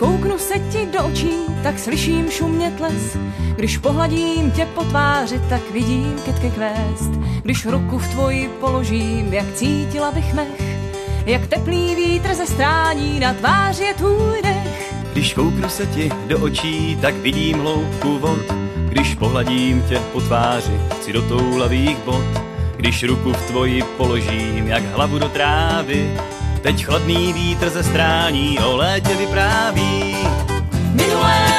kouknu se ti do očí, tak slyším šumět les. Když pohladím tě po tváři, tak vidím kytky kvést. Když ruku v tvoji položím, jak cítila bych mech, jak teplý vítr ze strání na tváři je tvůj dech. Když kouknu se ti do očí, tak vidím hloubku vod. Když pohladím tě po tváři, chci do toulavých bod. Když ruku v tvoji položím, jak hlavu do trávy, teď chladný vítr ze strání o létě vypráví. Minulé